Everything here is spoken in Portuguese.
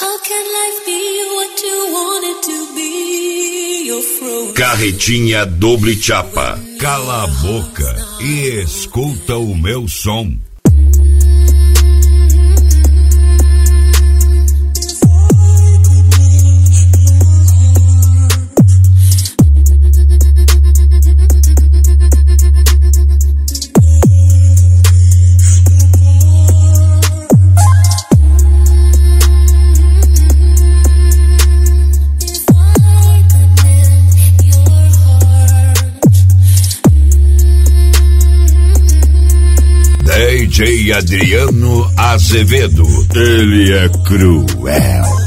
Carretinha Doble Chapa. Cala a boca e escuta o meu som. DJ Adriano Azevedo, ele é cruel.